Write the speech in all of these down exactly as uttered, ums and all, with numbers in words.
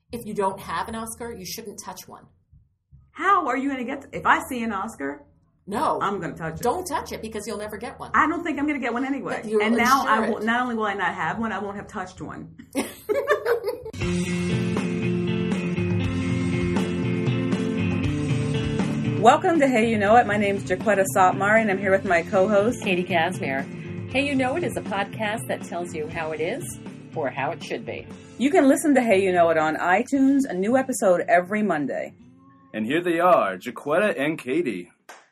if you don't have an Oscar, you shouldn't touch one. How are you going to get... To, if I see an Oscar... No. I'm going to touch it. Don't touch it because you'll never get one. I don't think I'm going to get one anyway. You'll and now, I it. will, not only will I not have one, I won't have touched one. Welcome to Hey You Know It. My name is Jaquetta Sotmar, and I'm here with my co-host, Katie Casimir. Hey You Know It is a podcast that tells you how it is or how it should be. You can listen to Hey You Know It on iTunes, a new episode every Monday. And here they are, Jaquetta and Katie.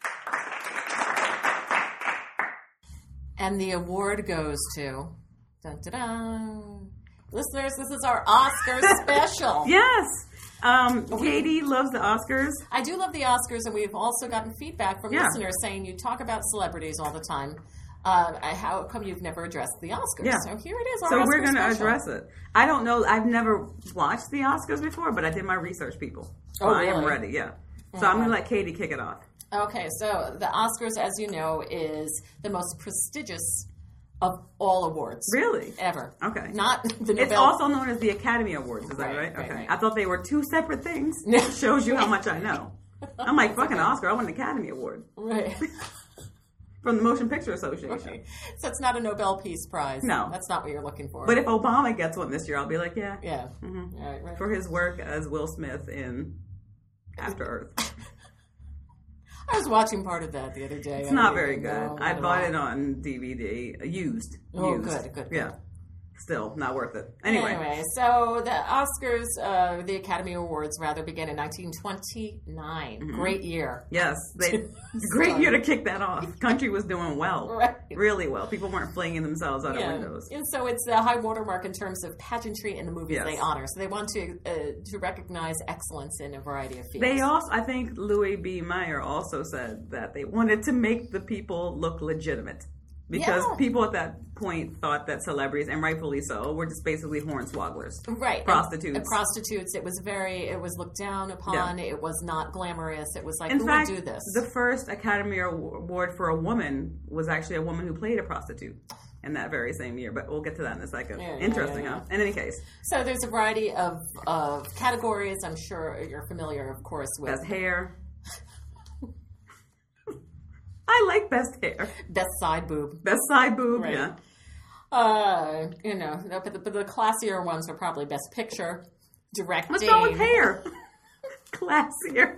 And the award goes to... Dun, dun, dun. Listeners, this is our Oscar special. Yes. Um, Katie loves the Oscars. I do love the Oscars, and we've also gotten feedback from yeah. listeners saying you talk about celebrities all the time. Uh, how come you've never addressed the Oscars? Yeah. So here it is, our So Oscar we're going to special. address it. I don't know. I've never watched the Oscars before, but I did my research, people. So Oh, I am really? ready, yeah. So Okay. I'm going to let Katie kick it off. Okay, so the Oscars, as you know, is the most prestigious of all awards. Really? Ever. Okay. Not the Nobel. It's also known as the Academy Awards, is that Right, right? right, Okay. right. I thought they were two separate things. Shows you how much I know. I'm like, fucking Oscar, I want an Academy Award. Right. From the Motion Picture Association. Right. So it's not a Nobel Peace Prize. No. That's not what you're looking for. But if Obama gets one this year, I'll be like, yeah. Yeah. Mm-hmm. Right, right. For his work as Will Smith in After Earth. I was watching part of that the other day. It's I not didn't very even good. know I at bought all. it on D V D, used. Oh, used. good, good, Yeah. good. Still, not worth it. Anyway. Anyway, so the Oscars, uh, the Academy Awards, rather, began in nineteen twenty-nine. Mm-hmm. Great year. Yes. They, great year to kick that off. Country was doing well. Right. Really well. People weren't flinging themselves out Yeah. of windows. And so it's the high watermark in terms of pageantry in the movies Yes. they honor. So they want to uh, to recognize excellence in a variety of fields. They also, I think Louis B. Mayer also said that they wanted to make the people look legitimate. Because Yeah. people at that point thought that celebrities, and rightfully so, were just basically hornswogglers. Right. Prostitutes. And, and prostitutes. It was very, it was looked down upon. It was not glamorous. It was like, In who fact, would do this? the first Academy Award for a woman was actually a woman who played a prostitute in that very same year. But we'll get to that in a second. Yeah, yeah, Interesting, yeah, yeah. huh? In any case. So there's a variety of, of categories. I'm sure you're familiar, of course, with Best hair. I like best hair. best side boob. Best side boob, Right. yeah. Uh, you know, but the, but the classier ones are probably best picture, directing, What's wrong with hair? Classier.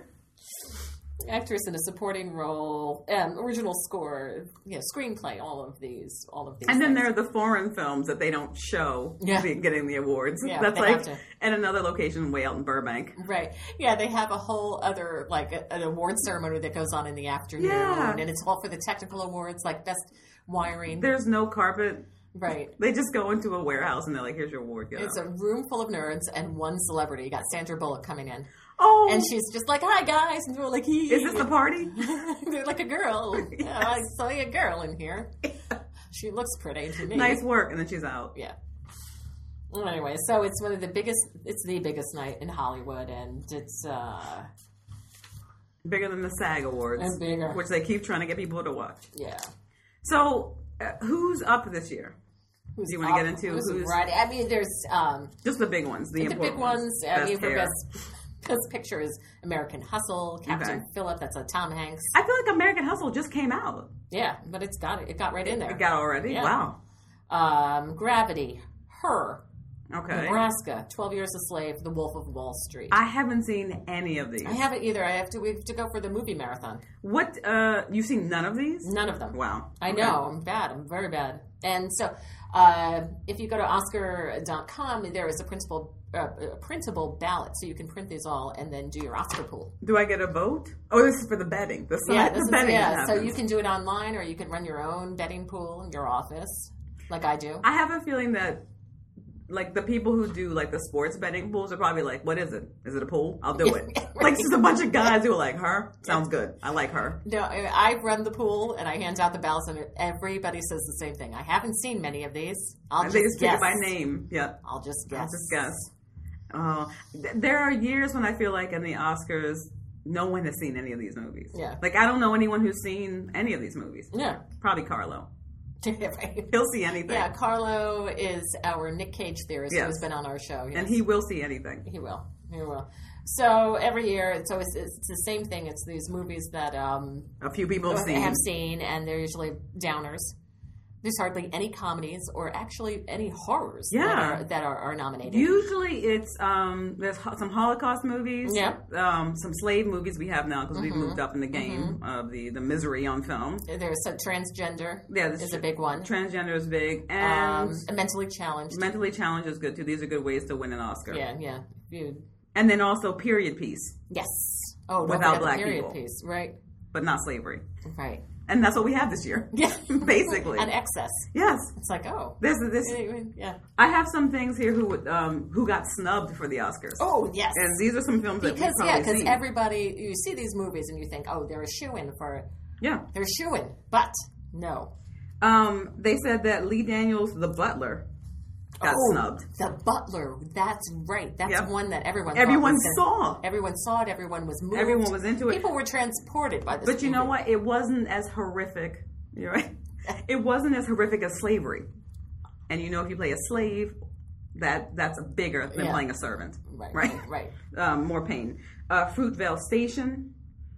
actress in a supporting role, um, original score, you know, screenplay. All of these, all of these. And then things. there are the foreign films that they don't show Yeah. be- getting the awards. Yeah, That's they like have to. at another location way out in Burbank. Right. Yeah, they have a whole other, like, a, an award ceremony that goes on in the afternoon. Yeah. And it's all for the technical awards, like best wiring. There's no carpet. Right. They just go into a warehouse and they're like, here's your award. Get It's out. a room full of nerds and one celebrity. You got Sandra Bullock coming in. Oh! And she's just like, hi, guys. And they're like, he. Is this the party? They're like a girl. Yeah, I saw a girl in here. She looks pretty to me. Nice work. And then she's out. Yeah. Well, anyway, so it's one of the biggest, it's the biggest night in Hollywood, and it's, uh, Bigger than the SAG Awards. And bigger. Which they keep trying to get people to watch. yeah. So, uh, who's up this year? Who's Do you wanna get up- into who's who's- variety? I mean, there's, um, Just the big ones. The, the big important ones, I Best mean, for hair. best, best picture is American Hustle, Captain Okay. Phillip, that's a Tom Hanks. I feel like American Hustle just came out. Yeah, but it's got it, it got right in there. It got already? Yeah. Wow. Um, Gravity, Her, Okay. Nebraska, twelve Years a Slave, The Wolf of Wall Street. I haven't seen any of these. I haven't either. I have to. We have to go for the movie marathon. What? Uh, you've seen none of these? None of them. Wow. I Okay. know. I'm bad. I'm very bad. And so, uh, if you go to Oscar dot com, there is a printable uh, a printable ballot, so you can print these all and then do your Oscar pool. Do I get a vote? Oh, this is for the betting. The side, Yeah, the this is, betting yeah. that So happens. you can do it online, or you can run your own betting pool in your office, like I do. I have a feeling that, like, the people who do, like, the sports betting pools are probably like, what is it? Is it a pool? I'll do it. Right. Like, just a bunch of guys who are like, her? Sounds good. I like her. No, I run the pool and I hand out the ballots, and everybody says the same thing. I haven't seen many of these. I'll And just they just pick guess. it by name. Yeah. I'll just guess. I'll just guess. Oh, th- there are years when I feel like in the Oscars, no one has seen any of these movies. Yeah. Like, I don't know anyone who's seen any of these movies. Yeah. Probably Carlo. Right. He'll see anything. Yeah, Carlo is our Nick Cage theorist Yes. who's been on our show. Yes. And he will see anything. He will. He will. So every year, it's always it's the same thing. It's these movies that um, A few people have seen. have seen, and they're usually downers. There's hardly any comedies or actually any horrors Yeah. that, are, that are, are nominated. Usually it's, um, there's ho- some Holocaust movies. Yeah. Um, some slave movies we have now because we've Mm-hmm. moved up in the game of the, the misery on film. There's some transgender Yeah, this is a big one. Transgender is big. And Um, mentally challenged. mentally challenged is good too. These are good ways to win an Oscar. Yeah, yeah. You, And then also period piece, yes. Oh, don't Without forget the black period people. piece. Right. but not slavery. Right. And that's what we have this year. Yeah. Basically. An excess. Yes. It's like, oh. This is this. Yeah. I have some things here who would, um who got snubbed for the Oscars. Oh, yes. And these are some films that Because, we've yeah, probably because seen. everybody, you see these movies and you think, oh, they're a shoo-in for, yeah. they're shoo-in. But, no. Um, they said that Lee Daniels, the butler, got Oh, snubbed. The Butler. That's right. That's Yep. one that everyone thought Everyone was gonna- saw. Everyone saw it. Everyone was moved. Everyone was into it. People were transported by this But you know movie. what? It wasn't as horrific. You're right. It wasn't as horrific as slavery. And you know, if you play a slave, that that's bigger than Yeah. playing a servant. Right, Right. right. Um, more pain. Uh, Fruitvale Station,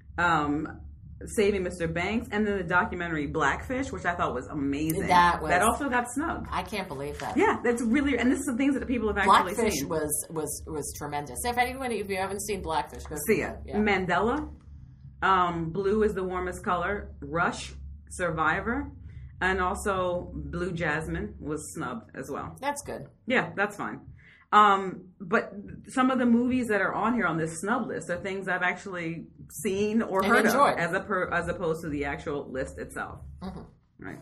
um, Saving Mister Banks, and then the documentary Blackfish, which I thought was amazing. That was- that also got snubbed. I can't believe that. Yeah, that's really, and this is the things that people have actually Blackfish seen. was, was was tremendous. If anyone, if you haven't seen Blackfish, go See it. Yeah. Mandela, um, Blue is the Warmest Color, Rush, Survivor, and also Blue Jasmine was snubbed as well. That's good. Yeah, that's fine. Um, but some of the movies that are on here on this snub list are things I've actually seen or And heard enjoyed. of, as a per, as opposed to the actual list itself. Mm-hmm. Right.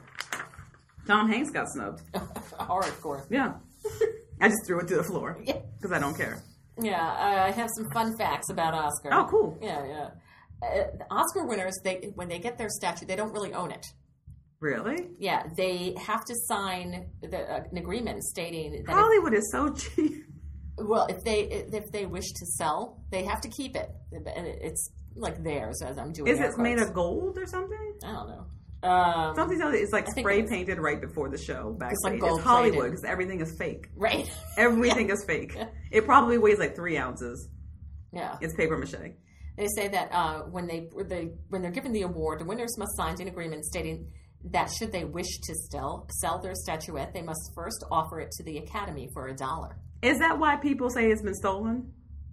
Tom Hanks got snubbed. Hardcore. Yeah. I just threw it to the floor Yeah. because I don't care. Yeah, I have some fun facts about Oscar. Oh, cool. Yeah, yeah. Uh, the Oscar winners, they when they get their statue, they don't really own it. Really? Yeah, they have to sign the, uh, an agreement stating that if, Hollywood is so cheap. well, if they if they wish to sell, they have to keep it, and it- it's like theirs. As I'm doing, Is air it made quotes. of gold or something? I don't know. Um, Something else. It's like I think spray it is. painted right before the show. Backstage. It's like It's gold Hollywood plated. because everything is fake. right? Everything is fake. It probably weighs like three ounces. Yeah. It's paper mache. They say that uh, when they, they when they're given the award, the winners must sign an agreement stating that should they wish to sell sell their statuette, they must first offer it to the Academy for a dollar. Is that why people say it's been stolen?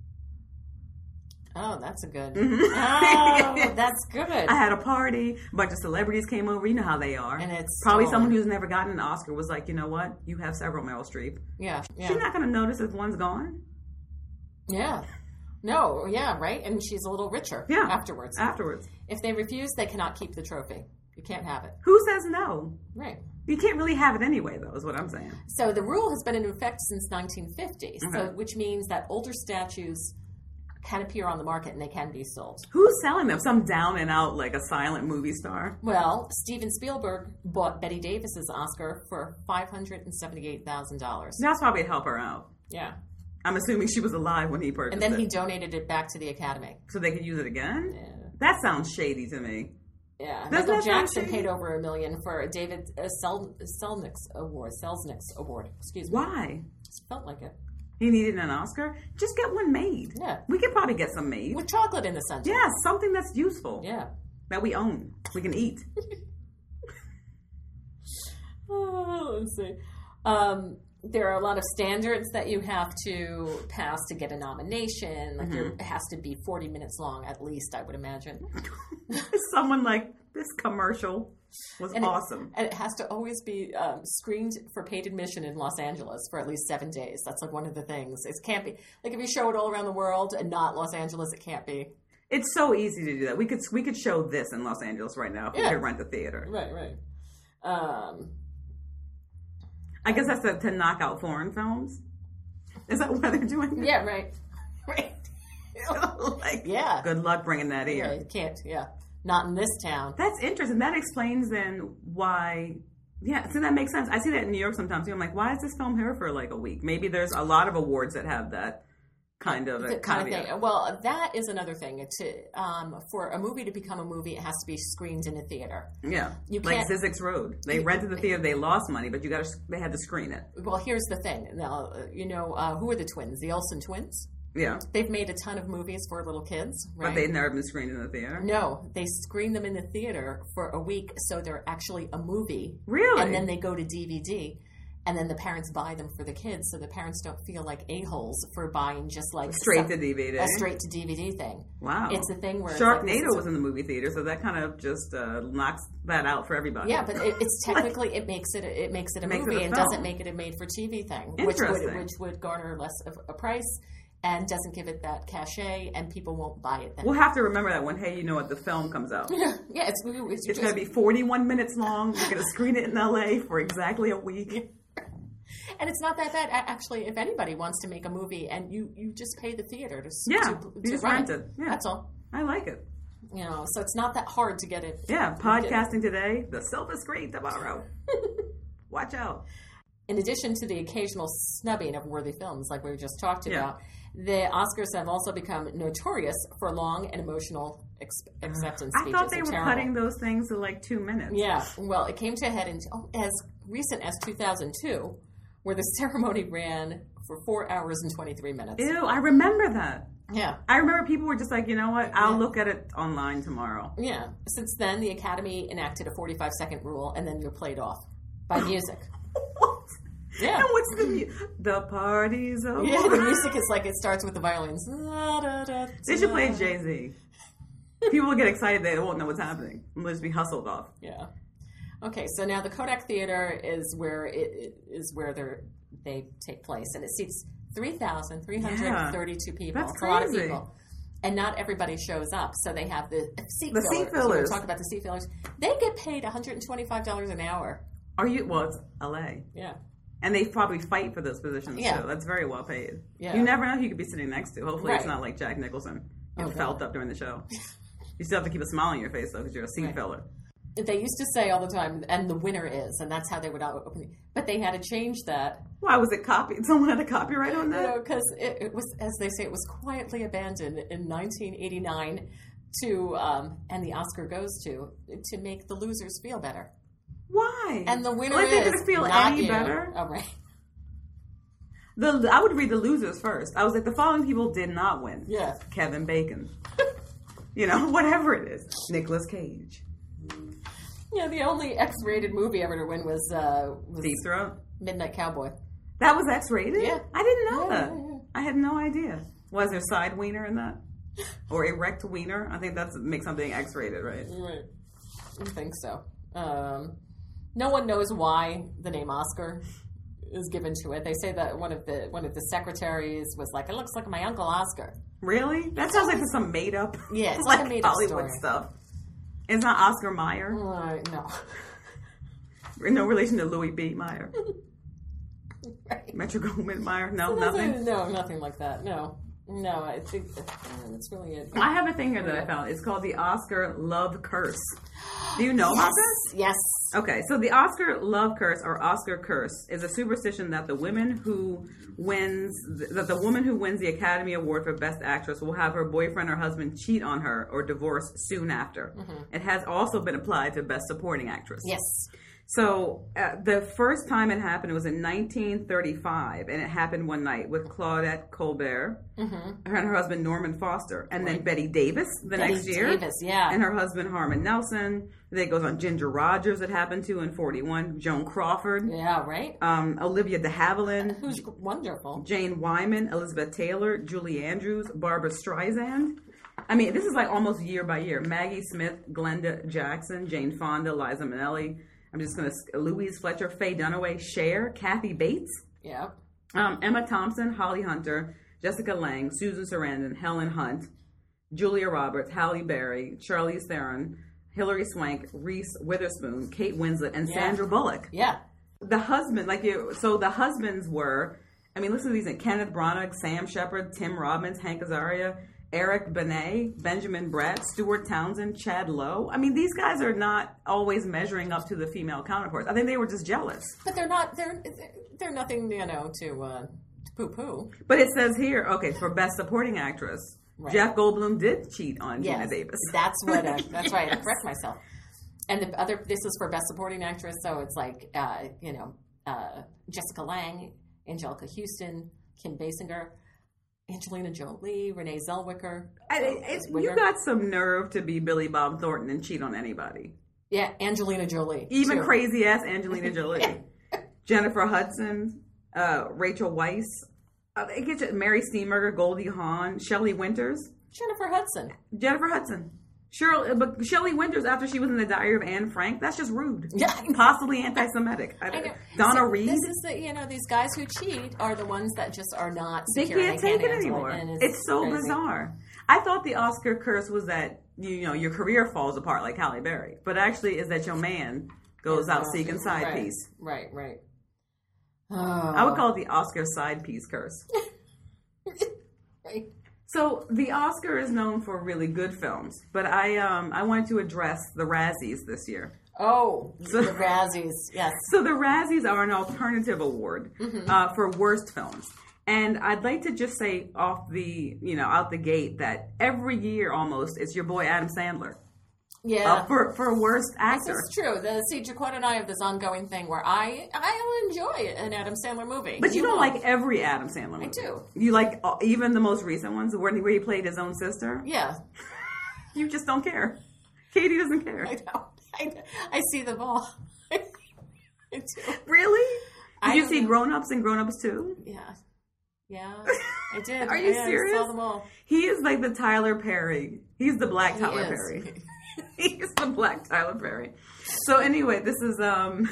Oh, that's a good. Mhm. Oh, that's good. I had a party, a bunch of celebrities came over. You know how they are. And it's probably stolen. someone who's never gotten an Oscar was like, you know what? You have several, Meryl Streep. Yeah, yeah, She's not going to notice if one's gone. yeah. No, yeah, right. And she's a little richer. Yeah. afterwards. Afterwards. If they refuse, they cannot keep the trophy. You can't have it. Who says no? Right. You can't really have it anyway, though, is what I'm saying. So the rule has been in effect since nineteen fifty. So, Okay. which means that older statues can appear on the market and they can be sold. Who's selling them? Some down and out, like a silent movie star. Well, Steven Spielberg bought Betty Davis's Oscar for five hundred and seventy-eight thousand dollars. That's probably to help her out. Yeah, I'm assuming she was alive when he purchased and then it. he donated it back to the Academy. So they could use it again? Yeah, That sounds shady to me. yeah. Doesn't Michael that sound Jackson shady? paid over a million for a David uh, Sel- Selnick's award. Selznick's award. Excuse me. Why? Just felt like it. He needed an Oscar? Just get one made. Yeah, We could probably get some made. with chocolate in the center. Yeah, something that's useful. Yeah. That we own. We can eat. Oh, let's see. Um, there are a lot of standards that you have to pass to get a nomination. Like there, it has to be forty minutes long at least, I would imagine. Someone like, this commercial was And it- awesome. And it has to always be um, screened for paid admission in Los Angeles for at least seven days. That's like one of the things. It can't be like if you show it all around the world and not Los Angeles, it can't be. It's so easy to do that. We could we could show this in Los Angeles right now if Yeah. we could rent the theater. Right, right. Um, I guess that's to, to knock out foreign films. Is that why they're doing it? yeah, right, right. like, Yeah. Good luck bringing that Yeah, here. you can't. Yeah, not in this town. That's interesting. That explains then why. Yeah, so that makes sense. I see that in New York sometimes too. I'm like, why is this film here for like a week? Maybe there's a lot of awards that have that kind of a the kind of caveat. thing. Well, that is another thing. To um, for a movie to become a movie, it has to be screened in a theater. Yeah, You like can't- Zizek's Road. They rented the theater. They lost money, but you got to. They had to screen it. Well, here's the thing. Now, uh, you know, uh, who are the twins? The Olsen twins? Yeah, They've made a ton of movies for little kids, right? but they've never been screened in the theater. No, they screen them in the theater for a week, so they're actually a movie. Really? And then they go to D V D, and then the parents buy them for the kids, so the parents don't feel like a-holes for buying just like Straight some- to D V D. a straight to D V D thing. Wow. It's a thing where it's like, this Sharknado is- was in the movie theater, so that kind of just uh, knocks that out for everybody. Yeah, but it, it's technically it makes it a, it makes it a Makes it movie a and film. doesn't make it a made for T V thing, which would Interesting. which would garner less of a price and doesn't give it that cachet, and people won't buy it then. We'll have to remember that when Hey You Know What the film comes out. yeah, yeah, it's it's, It's going to be forty-one minutes long. We're going to screen it in L A for exactly a week. and it's not that bad. A- Actually, if anybody wants to make a movie, and you, you just pay the theater to s- Yeah, to, you to just run rent it. Yeah. That's all. I like it. You know, so it's not that hard to get it. Yeah, podcasting today, the silver screen tomorrow. Watch out. In addition to the occasional snubbing of worthy films, like we just talked Yeah. about, the Oscars have also become notorious for long and emotional ex- acceptance I speeches. thought they They're were terrible. cutting those things to like two minutes. Yeah, well, it came to a head in, oh, as recent as two thousand two, where the ceremony ran for four hours and twenty-three minutes. Ew, I remember that. Yeah. I remember people were just like, you know what? I'll Yeah. look at it online tomorrow. Yeah. Since then, the Academy enacted a forty-five second rule, and then you're played off by music. What? Yeah. And what's the mu- the party's over? Yeah, the music is like it starts with the violins. They should play Jay Z. People will get excited. They won't know what's happening. They'll just be hustled off. Yeah. Okay, so now the Kodak Theater is where it, it is where they they take place, and it seats three thousand three hundred thirty-two people. That's It's a lot of crazy. people, and not everybody shows up. So they have the seat The fillers. seat We fillers. talk about the seat fillers. They get paid one hundred twenty-five dollars an hour. Are you? Well, it's L A. Yeah. And they probably fight for those positions Yeah. too. That's very well paid. Yeah. You never know who you could be sitting next to. Hopefully it's Right. not like Jack Nicholson. You Oh, felt God. up during the show. You still have to keep a smile on your face though because you're a seat Right. filler. They used to say all the time, and the winner is, and that's how they would open it. But they had to change that, Why was it copied? Someone had a copyright on you that? know, because it, it was, as they say, it was quietly abandoned in nineteen eighty-nine to, um, and the Oscar goes to, to make the losers feel better. Why? And the winner like, they is didn't feel not any you. better. Oh, right. The I would read the losers first. I was like, the following people did not win. Yeah. Kevin Bacon. You know, whatever it is. Nicolas Cage. Yeah, the only X-rated movie ever to win was, uh, was Deep Throat. Midnight Cowboy. That was X-rated? Yeah. I didn't know Yeah, that. yeah, yeah. I had no idea. Was there side wiener in that? Or erect wiener? I think that's makes something X-rated, right? Right. I think so. Um, no one knows why the name Oscar is given to it. They say that one of the one of the secretaries was like, "It looks like my uncle Oscar." Really? That sounds like some made up. Yeah, it's like a made-up Hollywood story. stuff. It's not Oscar Mayer. Uh, no. No relation to Louis B. Meyer. Right. Metro Goldwyn Mayer. No, Nothing- nothing. No, nothing like that. No, no. I think uh, that's really it. I have a thing here that I found. It's called the Oscar Love Curse. Do you know about this? Yes. Okay, so the Oscar Love Curse or Oscar Curse is a superstition that the woman who wins that the woman who wins the Academy Award for Best Actress will have her boyfriend or husband cheat on her or divorce soon after. It has also been applied to Best Supporting Actress. Yes. So uh, the first time it happened it was in nineteen thirty-five, and it happened one night with Claudette Colbert Mm-hmm. her and her husband Norman Foster, and then Betty Davis the Betty next year, Davis, yeah. and her husband Harmon Nelson. Then it goes on Ginger Rogers. It happened to in forty-one. Joan Crawford, Yeah. Right. um, Olivia de Havilland, Who's wonderful. Jane Wyman, Elizabeth Taylor, Julie Andrews, Barbara Streisand. I mean, this is like almost year by year. Maggie Smith, Glenda Jackson, Jane Fonda, Liza Minnelli. I'm just going to Louise Fletcher, Faye Dunaway, Cher, Kathy Bates, Yeah. um, Emma Thompson, Holly Hunter, Jessica Lange, Susan Sarandon, Helen Hunt, Julia Roberts, Halle Berry, Charlize Theron, Hilary Swank, Reese Witherspoon, Kate Winslet, and Yeah. Sandra Bullock. Yeah. The husband, like you, so the husbands were, I mean, listen to these: Kenneth Branagh, Sam Shepard, Tim Robbins, Hank Azaria, Eric Benet, Benjamin Bratt, Stuart Townsend, Chad Lowe. I mean, these guys are not always measuring up to the female counterparts. I think they were just jealous. But they're not. They're they're nothing. You know to uh, poo poo. But it says here, okay, for Best Supporting Actress, right. Jeff Goldblum did cheat on yes, Gina Davis. That's what. Uh, that's right. I correct myself. And the other, this is for Best Supporting Actress, so it's like, uh, you know, uh, Jessica Lange, Angelica Houston, Kim Basinger, Angelina Jolie, Renee Zellweger. I, it's, you got some nerve to be Billy Bob Thornton and cheat on anybody. Yeah, Angelina Jolie. Even too. crazy ass Angelina Jolie. yeah. Jennifer Hudson, uh, Rachel Weisz, uh, it gets you, Mary Steenburgen, Goldie Hawn, Shelley Winters. Jennifer Hudson. Jennifer Hudson. Shirley, but Shelley Winters, after she was in the Diary of Anne Frank, that's just rude. Yeah, possibly anti-Semitic. I I know. Donna so Reed. This is the you know these guys who cheat are the ones that just are not. They Secure. can't they take can't it anymore. It, it's, it's so crazy. bizarre. I thought the Oscar curse was that you know your career falls apart like Halle Berry, but actually is that your man goes out seeking side right, piece. Right, right. Oh. I would call it the Oscar side piece curse. right. So the Oscar is known for really good films, but I um I wanted to address the Razzies this year. Oh, so, the Razzies, yes. So the Razzies are an alternative award mm-hmm. uh, for worst films. And I'd like to just say off the, you know, out the gate that every year almost it's your boy Adam Sandler. Yeah. Uh, for, for worst actor. This is true. The, see, Jaquette and I have this ongoing thing where I I enjoy an Adam Sandler movie. But you, you don't won't. like every Adam Sandler movie. I do. You like uh, even the most recent ones where, where he played his own sister? Yeah. You just don't care. Katie doesn't care. I know. I, I see them all. I do. Really? Did I you see know. Grown Ups and Grown Ups two? Yeah. Yeah, I did. Are you yeah, serious? I saw them all. He is like the Tyler Perry. He's the Black He Tyler is. Perry. He's the Black Tyler Perry. So anyway, this is um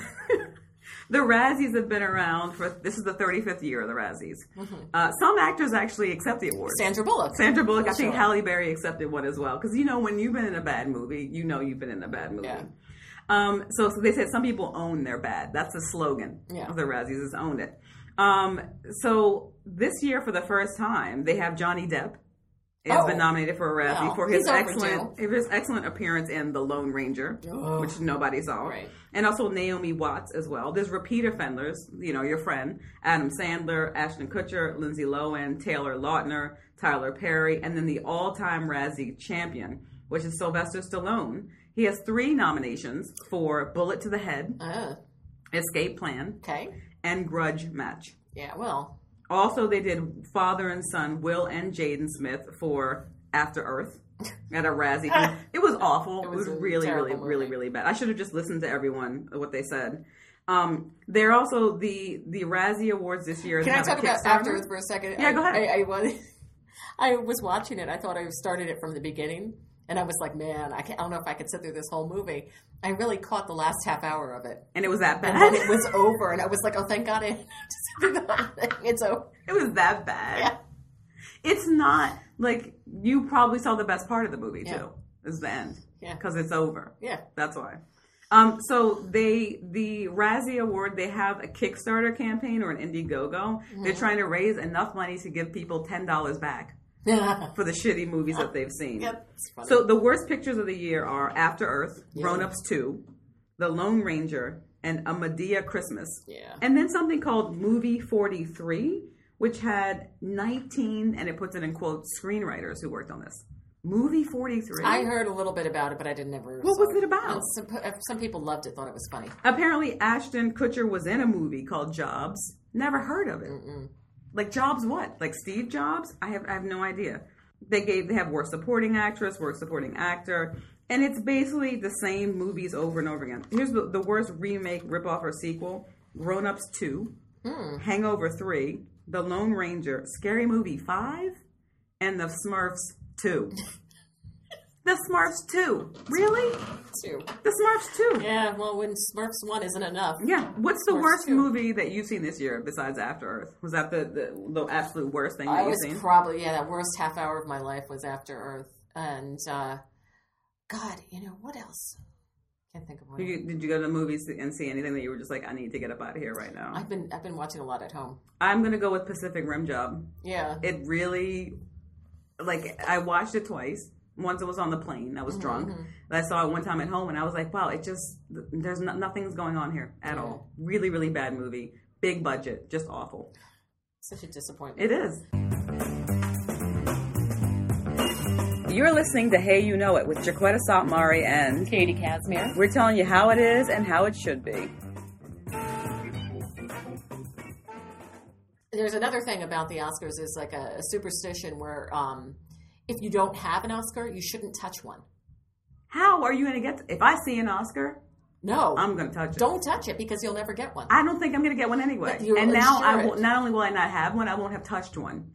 the Razzies have been around for this is the thirty-fifth year of the Razzies. Mm-hmm. Uh, some actors actually accept the award. Sandra Bullock. Sandra Bullock. I sure. think Halle Berry accepted one as well because you know when you've been in a bad movie, you know you've been in a bad movie. Yeah. Um, so, so they said some people own their bad. That's the slogan yeah. of the Razzies is own it. Um, so this year for the first time they have Johnny Depp. Has oh. been nominated for a Razzie well, for his he's excellent his excellent appearance in The Lone Ranger, oh. which nobody saw, right. and also Naomi Watts as well. There's repeat offenders, you know, your friend Adam Sandler, Ashton Kutcher, Lindsay Lohan, Taylor Lautner, Tyler Perry, and then the all-time Razzie champion, which is Sylvester Stallone. He has three nominations for Bullet to the Head, uh. Escape Plan, okay, and Grudge Match. Yeah, well. Also, they did father and son, Will and Jaden Smith, for After Earth at a Razzie. It was awful. It was, it was really, really, movie. really, really bad. I should have just listened to everyone, what they said. Um, they're also the the Razzie Awards this year. Can I talk about After Earth for a second? Yeah, I, go ahead. I, I, was, I was watching it. I thought I started it from the beginning. And I was like, man, I, can't, I don't know if I could sit through this whole movie. I really caught the last half hour of it. And it was that bad? And then it was over. And I was like, oh, thank God it, it's over. It was that bad. Yeah. It's not, like, you probably saw the best part of the movie, yeah. too, is the end. Yeah. Because it's over. Yeah. That's why. Um, so they, the Razzie Award, they have a Kickstarter campaign or an Indiegogo. Mm-hmm. They're trying to raise enough money to give people ten dollars back. For the shitty movies that they've seen. Yep, so the worst pictures of the year are After Earth, yeah. Grown Ups two, The Lone Ranger, and A Medea Christmas. Yeah. And then something called Movie forty-three, which had nineteen, and it puts it in quotes, screenwriters who worked on this. Movie forty-three? I heard a little bit about it, but I didn't ever. What was it about? Some, some people loved it, thought it was funny. Apparently Ashton Kutcher was in a movie called Jobs. Never heard of it. Mm-mm. Like Jobs what? Like Steve Jobs? I have I have no idea. They gave they have worst supporting actress, worst supporting actor, and it's basically the same movies over and over again. Here's the, the worst remake, ripoff, or sequel: Grown Ups two, hmm. Hangover three, The Lone Ranger, Scary Movie five, and The Smurfs two. The Smurfs two. Really? Two. The Smurfs two. Yeah, well, when Smurfs one isn't enough. Yeah. What's the Smurfs worst two. movie that you've seen this year besides After Earth? Was that the, the, the absolute worst thing that I you've was seen? probably, yeah, that worst half hour of my life was After Earth. And, uh, God, you know, what else? Can't think of one. Did you, did you go to the movies and see anything that you were just like, I need to get up out of here right now? I've been I've been watching a lot at home. I'm going to go with Pacific Rim Job. Yeah. It really, like, I watched it twice. Once it was on the plane. I was drunk. Mm-hmm. I saw it one time at home, and I was like, wow, it just, there's no, nothing's going on here at yeah. all. Really, really bad movie. Big budget. Just awful. Such a disappointment. It is. You're listening to Hey You Know It with Jaquetta Sotmari and Katie Casimir. We're telling you how it is and how it should be. There's another thing about the Oscars is like a, a superstition where um, if you don't have an Oscar, you shouldn't touch one. How are you going to get... To, if I see an Oscar, no, I'm going to touch it. Don't touch it because you'll never get one. I don't think I'm going to get one anyway. You'll and now ensure I will, it. not only will I not have one, I won't have touched one.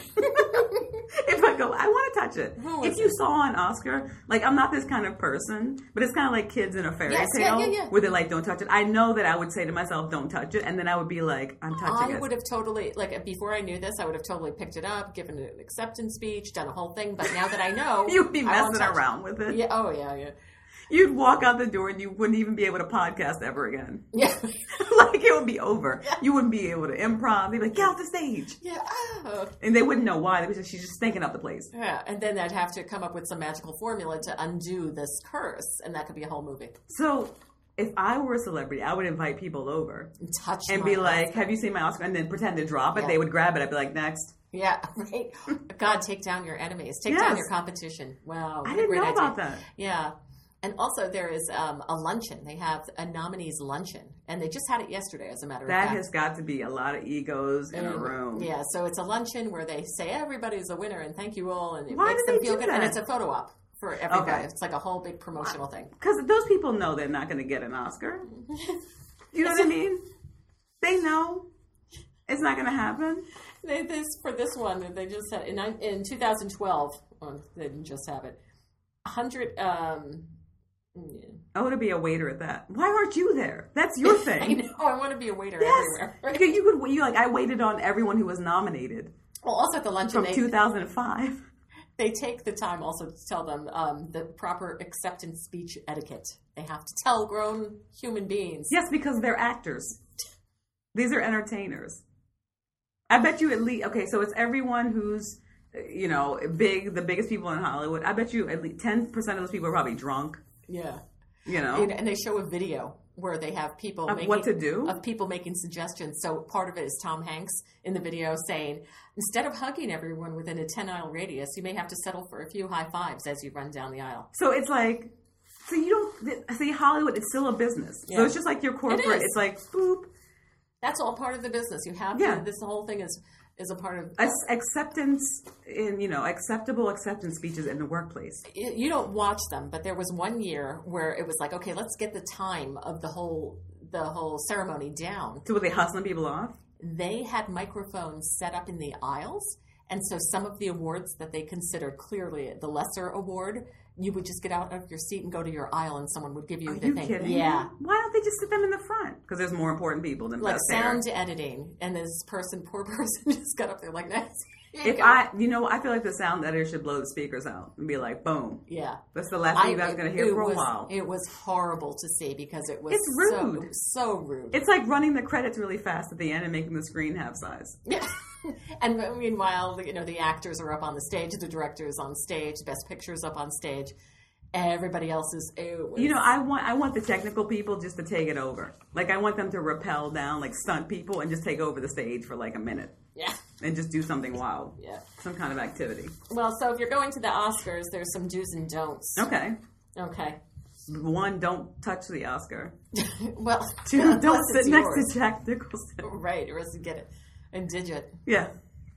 If I go, I want to touch it. Who If is you it? saw an Oscar, like I'm not this kind of person, but it's kind of like kids in a fairy Yes, tale yeah, yeah, yeah. where they're like, don't touch it. I know that I would say to myself, don't touch it. And then I would be like, I'm touching I it. would have totally, like, before I knew this, I would have totally picked it up, given an acceptance speech, done a whole thing. But now that I know, You'd be I won't messing touch around with it. Yeah. Oh, yeah, yeah. You'd walk out the door and you wouldn't even be able to podcast ever again. Yeah. Like it would be over. Yeah. You wouldn't be able to improv. They'd be like, get off the stage. Yeah. Oh. And they wouldn't know why. They was just, she's just thinking up the place. Yeah. And then I'd have to come up with some magical formula to undo this curse. And that could be a whole movie. So if I were a celebrity, I would invite people over And touch and my be like, Oscar. have you seen my Oscar? And then pretend to drop it. Yeah. They would grab it. I'd be like, next. Yeah, right. God, take down your enemies. Take Yes. down your competition. Wow. I what a didn't great know idea. about that. Yeah. And also there is um, a luncheon. They have a nominees luncheon. And they just had it yesterday, as a matter of That fact. has got to be a lot of egos in a And, room. Yeah, so it's a luncheon where they say everybody's a winner and thank you all. And it Why makes do them they feel do good. And that? it's a photo op for everybody. Okay. It's like a whole big promotional thing. Because those people know they're not going to get an Oscar. You know what I mean? They know it's not going to happen. They, this For this one, they just had, in, in two thousand twelve, oh, they didn't just have it, one hundred... Um, yeah. I want to be a waiter at that. Why aren't you there? That's your I thing. know. I want to be a waiter Yes. everywhere. Right? Because you could, you like, I waited on everyone who was nominated Well, also at the luncheon, from they, two thousand five. they take the time also to tell them um, the proper acceptance speech etiquette. They have to tell grown human beings. Yes, because they're actors. These are entertainers. I bet you at least, okay, so it's everyone who's, you know, big, the biggest people in Hollywood. I bet you at least ten percent of those people are probably drunk, Yeah. you know. And, and they show a video where they have people Of making, what to do? of people making suggestions. So part of it is Tom Hanks in the video saying, instead of hugging everyone within a ten aisle radius, you may have to settle for a few high fives as you run down the aisle. So it's like, so you don't, see, Hollywood, it's still a business. Yeah. So it's just like your corporate, is. it's like, boop. That's all part of the business. You have Yeah. to, this whole thing is, is a part of... Ac- acceptance in, you know, acceptable acceptance speeches in the workplace. You don't watch them, but there was one year where it was like, okay, let's get the time of the whole the whole ceremony down. So were they hustling people off? They had microphones set up in the aisles, and so some of the awards that they considered clearly the lesser award, you would just get out of your seat and go to your aisle, and someone would give you Are the you thing. kidding? Yeah. me? Why don't they just sit them in the front? Because there's more important people than Like us there. sound editing, and this person, poor person, just got up there like that. If I, you know, I feel like the sound editor should blow the speakers out and be like, boom. yeah. That's the last thing you guys are going to hear it for a was, while. It was horrible to see because it was It's so, rude. it was so rude. It's like running the credits really fast at the end and making the screen half size. Yeah. And meanwhile, you know, the actors are up on the stage, the director is on stage, Best Picture's up on stage. Everybody else is. It was, You know, I want I want the technical people just to take it over. Like, I want them to rappel down, like, stunt people and just take over the stage for, like, a minute. yeah, And just do something wild. yeah. Some kind of activity. Well, so if you're going to the Oscars, there's some do's and don'ts. Okay. Okay. One, don't touch the Oscar. Well, Two, unless don't it's sit next yours. to Jack Nicholson. Right, or else you get it a digit. Yeah.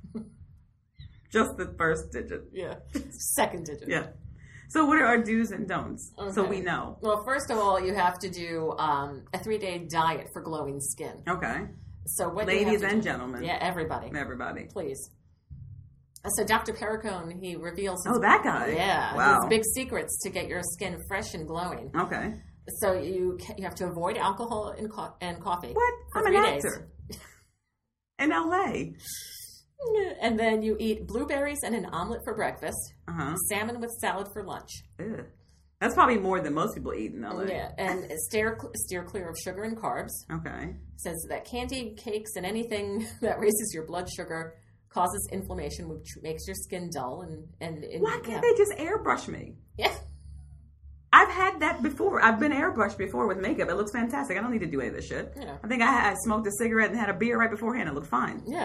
Just the first digit. Yeah, second digit. Yeah. So what are our do's and don'ts? So Okay. we know. Well, first of all, you have to do um, a three-day diet for glowing skin. Okay. So what you have Ladies to and do- gentlemen. yeah, everybody, Everybody. please. So Doctor Perricone, he reveals his, Oh, that guy. yeah, Wow. his big secrets to get your skin fresh and glowing. Okay. So you ca- you have to avoid alcohol and, co- and coffee. What? For I'm three an days. actor. In L A. And then you eat blueberries and an omelet for breakfast, Uh-huh. salmon with salad for lunch. Ew. That's probably more than most people eat in L A. Yeah, and steer steer clear of sugar and carbs. Okay. It says that candy, cakes, and anything that raises your blood sugar causes inflammation, which makes your skin dull. And, and, and Why can't yeah. they just airbrush me? Yeah. I've had that before. I've been airbrushed before with makeup. It looks fantastic. I don't need to do any of this shit. Yeah. I think I, had, I smoked a cigarette and had a beer right beforehand. It looked fine. Yeah.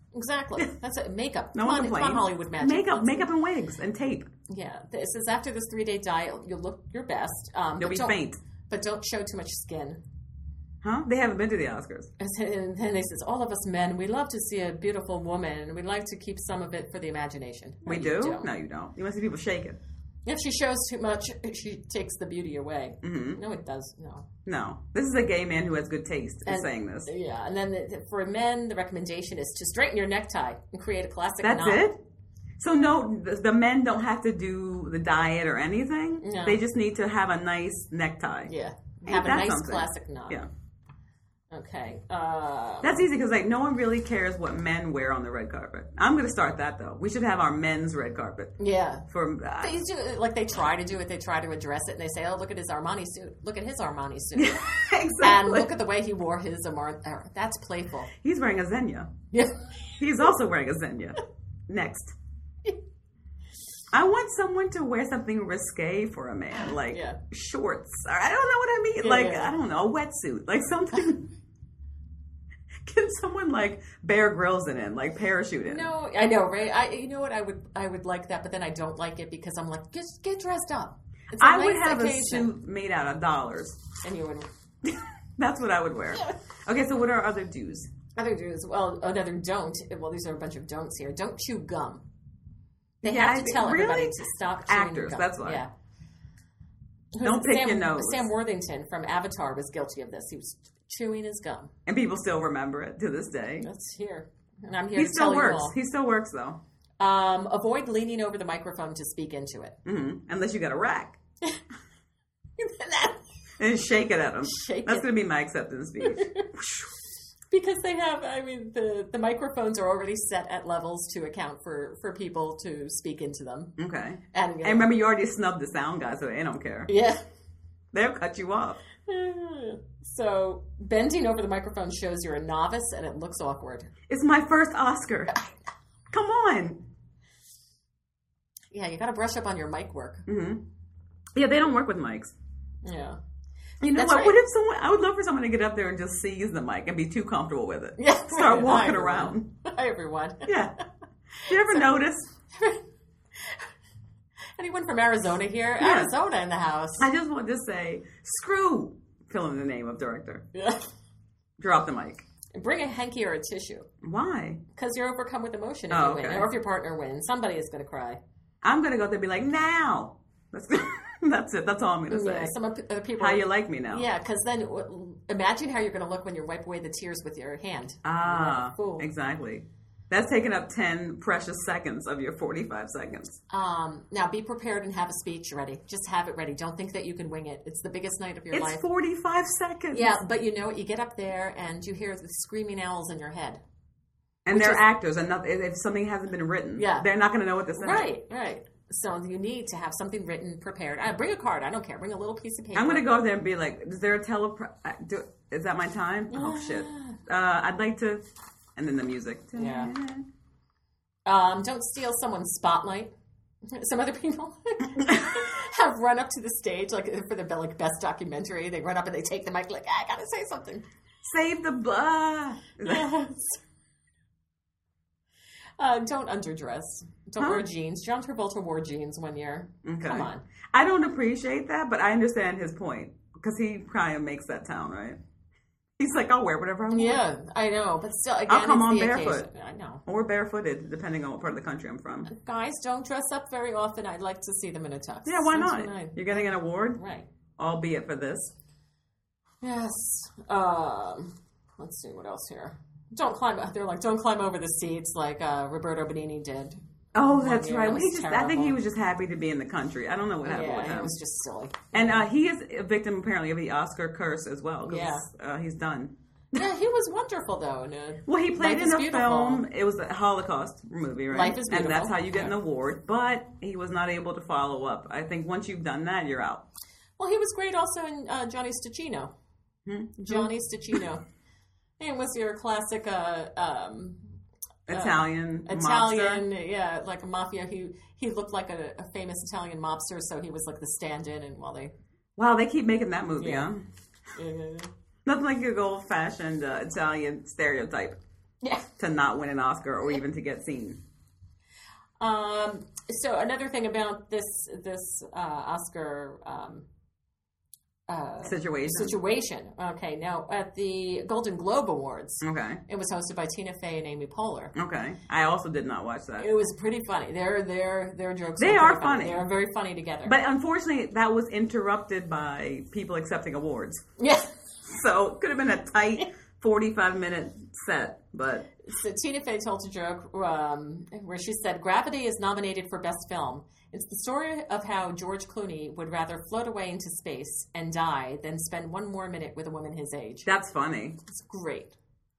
Exactly. That's it. Makeup. No come one on, complains. come on, Hollywood magic. Makeup, Let's- makeup and wigs and tape. Yeah. This is after this three day diet. You'll look your best. Um, You'll but be don't- faint. But don't show too much skin. Huh? They haven't been to the Oscars. And then they says, all of us men, we love to see a beautiful woman, and we like to keep some of it for the imagination. No, We you do? don't. No, you don't. You want to see people shaking. If she shows too much, she takes the beauty away. Mm-hmm. No, it does. No. No. This is a gay man who has good taste in And- saying this. Yeah, and then the, for men, the recommendation is to straighten your necktie and create a classic That's knot. it? So no, the, the men don't have to do the diet or anything. No. They just need to have a nice necktie. Yeah. Ain't Have a that nice something? classic knot. Yeah. Okay. Uh, That's easy because like no one really cares what men wear on the red carpet. I'm going to start that though. We should have our men's red carpet yeah. for. Uh, They do, like they try to do it. They try to address it, and they say, "Oh, look at his Armani suit. Look at his Armani suit, exactly. and look at the way he wore his Armani." Uh, that's playful. He's wearing a Xenia. Yeah. He's also wearing a Xenia. Next. I want someone to wear something risque for a man, like Yeah. shorts. Or I don't know what I mean. Yeah, like yeah. I don't know, a wetsuit, like something. Can someone like Bear Grylls in it, like parachute in? No, I know, right? I, you know what? I would, I would like that, but then I don't like it because I'm like, just get dressed up. It's a I would nice have occasion. a suit made out of dollars. and you would. That's what I would wear. Okay, so what are other do's? Other dudes, well, another don't. Well, these are a bunch of don'ts here. Don't chew gum. They Yeah, have I to think- tell really? everybody to stop chewing Actors, gum. that's why. Yeah. Don't pick Sam, your nose. Sam Worthington from Avatar was guilty of this. He was chewing his gum. And people still remember it to this day. That's here, and I'm here He to still tell works. you all. He still works though. Um, avoid leaning over the microphone to speak into it. hmm Unless you got a rack. And shake it at them. Shake That's it. going to be my acceptance speech. Because they have, I mean, the, the microphones are already set at levels to account for, for people to speak into them. Okay. And, you know, And remember, you already snubbed the sound guy, so they don't care. yeah. They'll cut you off. So bending over the microphone shows you're a novice and it looks awkward. It's my first Oscar. Come on. Yeah, you got to brush up on your mic work. hmm Yeah, they don't work with mics. Yeah. You know That's what? right. What if someone? I would love for someone to get up there and just seize the mic and be too comfortable with it. Yeah. Start Hi, walking everyone. around. Hi, everyone. Yeah. You ever notice? Anyone from Arizona here? Yeah. Arizona in the house. I just want to say, screw. Fill in the name of director. Yeah. Drop the mic. Bring a hanky or a tissue. Why? Because you're overcome with emotion if Oh, you win. okay. Or if your partner wins. Somebody is going to cry. I'm gonna go there and be like, now. That's that's it. That's all I'm gonna say. Yeah, some of the other people. How you like me now? Yeah, because then w- imagine how you're going to look when you wipe away the tears with your hand. Ah, Fool. exactly. That's taking up ten precious seconds of your forty-five seconds. Um, now be prepared and have a speech ready. Just have it ready. Don't think that you can wing it. It's the biggest night of your It's life. forty-five seconds. Yeah, but you know what? You get up there and you hear the screaming owls in your head. and which they're is- actors, and not, if something hasn't been written, Yeah. they're not going to know what to say. Right, right. So you need to have something written, prepared. Uh, bring a card. I don't care. Bring a little piece of paper. I'm going to go there and be like, is there a tele... Do, is that my time? Oh, shit. Uh, I'd like to... And then the music. Yeah. Um, don't steal someone's spotlight. Some other people have run up to the stage, like for the like best documentary. They run up and they take the mic, like I gotta say something. Save the... Blah. Yes. Uh, don't underdress. Don't Huh? wear jeans. John Travolta wore jeans one year. Okay. Come on. I don't appreciate that, but I understand his point. Because he kind of makes that town, right? He's like, I'll wear whatever I want. Yeah, I know, but still, again, I'll come it's on the barefoot. occasion. I know. Or barefooted, depending on what part of the country I'm from. Guys, don't dress up very often. I'd like to see them in a tux. Yeah, why That's not? what I- You're getting an award, Right. albeit for this. Yes. Um, let's see what else here. Don't climb. They're like, don't climb over the seats like uh, Roberto Benigni did. Oh, that's yeah, right. that Well, was he just, I think he terrible. was just happy to be in the country. I don't know what happened with Yeah, him. it was just silly. And uh, he is a victim, apparently, of the Oscar curse as well. 'Cause, Yeah. Uh, he's done. Yeah, he was wonderful though. And, uh, Well, he played Life in is a Beautiful. film. It was a Holocaust movie, right? Life is And that's Beautiful. how you get an Yeah. award. But he was not able to follow up. I think once you've done that, you're out. Well, he was great also in uh, Johnny Stachino. Hmm? Johnny Stachino. It was your classic uh, um, Italian, Italian, mobster. yeah, like a mafia. He he looked like a, a famous Italian mobster, so he was like the stand-in. And while they, Wow, they keep making that movie, Yeah. huh? uh, Nothing like your old-fashioned uh, Italian stereotype. Yeah. to not win an Oscar or even to get seen. Um, so another thing about this this uh, Oscar um, uh, Situation. situation. Okay, now at the Golden Globe Awards, Okay. it was hosted by Tina Fey and Amy Poehler. Okay. I also did not watch that. It was pretty funny. Their their their jokes. They were are pretty funny. They are very funny together. But unfortunately, that was interrupted by people accepting awards. yeah. So it could have been a tight forty-five minute set, but So Tina Fey told a joke um, where she said, "Gravity is nominated for Best Film. It's the story of how George Clooney would rather float away into space and die than spend one more minute with a woman his age." that's funny. It's great.